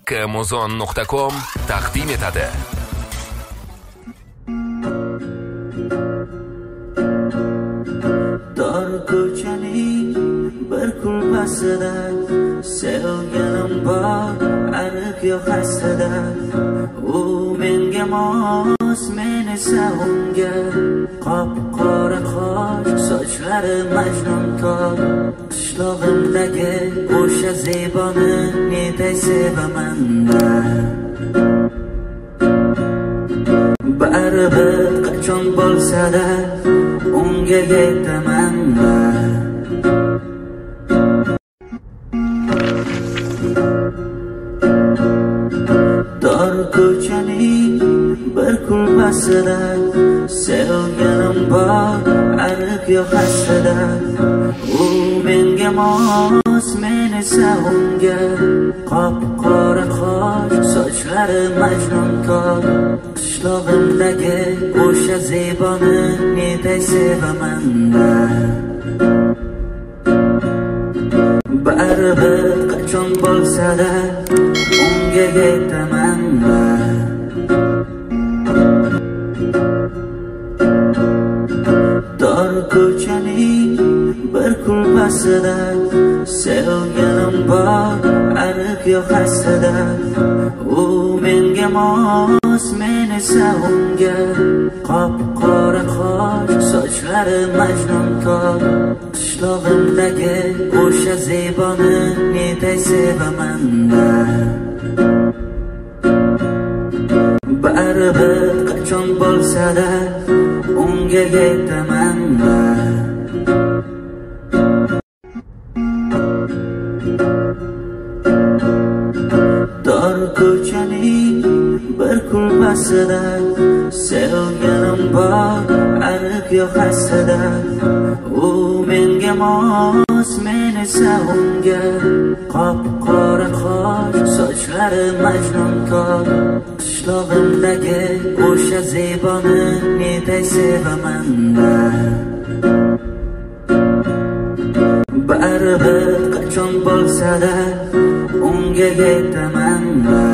Kmuzon.com taqdim etadi. Dar ko'chaning bir kulbasida sevganim bor, ariq yoqasida. U menga mos, men esa unga. Qop-qora qosh, sochlari majnunkor. Qishlog'imdagi o'sha zeboni netay sevaman-da. Baribir qachon bo'lsa-da unga yetaman-da. Dar ko'chaning bir kulbasida sevganim bor, ariq yoqasida. U menga mos, men esa unga. Qop-qora qosh, sochlari majnunkor. Qishlog'imdagi o'sha zeboni netay sevaman-da. Baribir qachon bo'lsa-da unga yetaman-da. Dar ko'chaning bir kulbasida sevganim bor, ariq yoqasida. U menga mos, men esa unga. Qop-qora qosh, sochlari majnunkor. Qishlog'imdagi o'sha zeboni netay sevaman-da. Baribir qachon bo'lsa-da unga yetaman-da. Dar ko'chaning bir kulbasida sevganim bor, ariq yoqasida. U menga mos, men esa unga. Qop-qora qosh, sochlari majnunkor. Qishlog'imdagi o'sha zeboni netay sevaman-da. Baribir qachon bo'lsa-da unga yetaman-da.